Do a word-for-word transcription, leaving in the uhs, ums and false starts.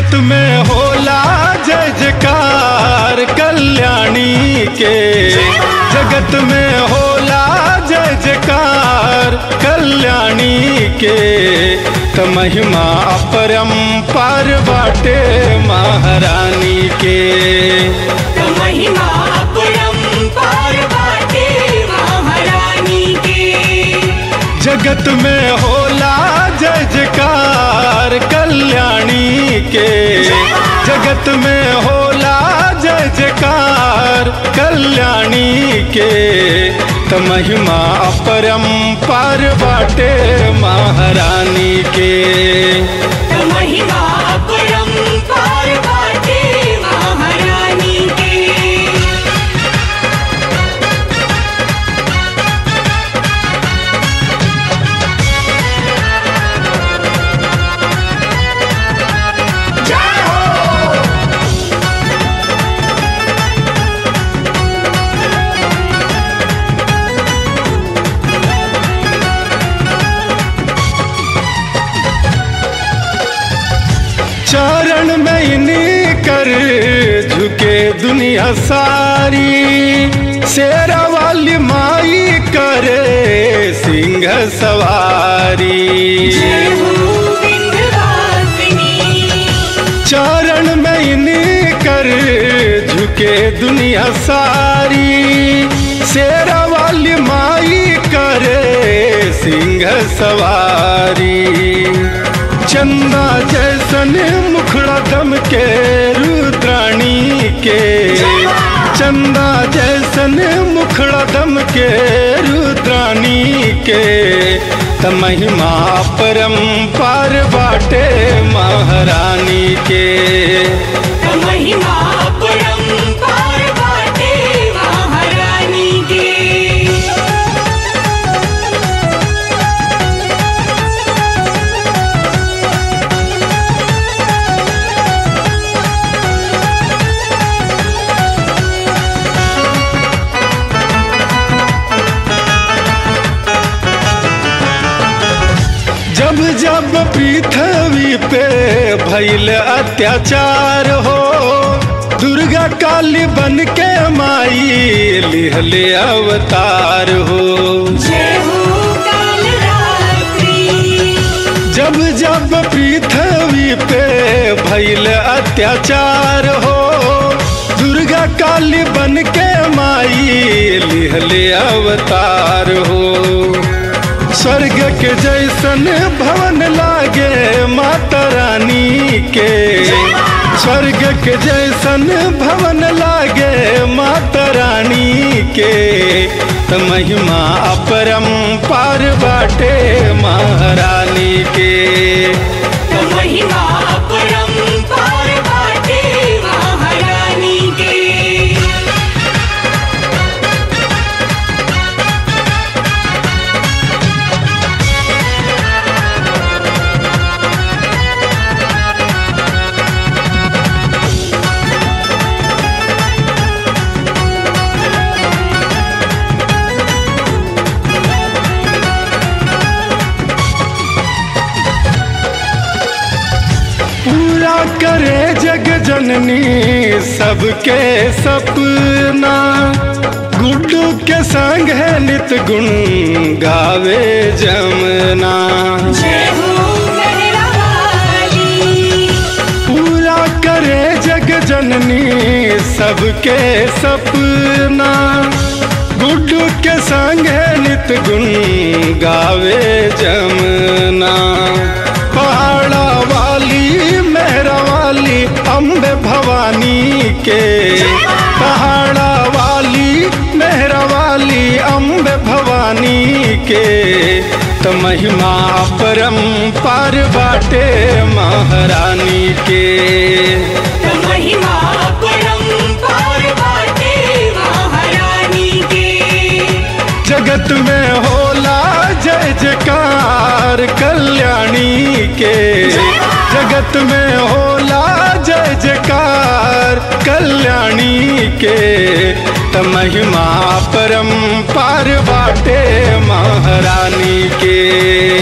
जगत में होला जय जयकार कल्याणी के। जगत में होला जय जयकार कल्याणी के। त महिमा अपरंपार बाटे महारानी के। त महिमा अपरंपार बाटे महारानी के। जगत में होला जय जयकार कल्याणी के। जगत में होला जय जयकार कल्याणी के। त महिमा अपरंपार बाटे महारानी के। त महिमा अपरंपार बाटे महारानी के। चरण में इन्हीं कर झुके दुनिया सारी। शेरा वाली माई करे सिंह सवारी। जय हो विंध्यवासिनी। चरण में इन्हीं कर झुके दुनिया सारी। शेरा वाली माई करे सिंह सवारी। चंदा जैसन मुखड़ा दम के रुद्राणी के। चंदा जैसन मुखड़ा दम के रुद्राणी के। त महिमा परंपार बाटे महारानी के। त महिमा अपरंपार बाटे महारानी के। जब जब पृथ्वी पे भइल अत्याचार हो। दुर्गा काली बन के माई लिहले अवतार हो। जय हो कालरात्रि। जब जब पृथ्वी पे भइल अत्याचार हो। दुर्गा काली बन के माई लिहले अवतार हो। स्वर्ग के जैसन भवन लागे माता रानी के। स्वर्ग के जैसन भवन लागे माता रानी के। त महिमा अपरंपार बाटे महारानी के। त महिमा अपरंपार बाटे महारानी के। पूरा करे जग जननी सबके सपना। गुड्डू के संग है नित गुण गावे जमना। जय हो मेहरा वाली। पूरा करे जग जननी सबके सपना। गुड्डू के संग है नित गुण गावे जमना। पहाड़ा वाली मेहरा वाली अम्बे भवानी के। पहाड़ा वाली मेहरा वाली अम्बे भवानी के। त महिमा परंपार बाटे महारानी के। त महिमा अपरंपार बाटे महारानी के। जगत में होला जय जयकार कल्याणी के। जगत में होला जय जयकार कल्याणी के। त महिमा परंपार बाटे महारानी के।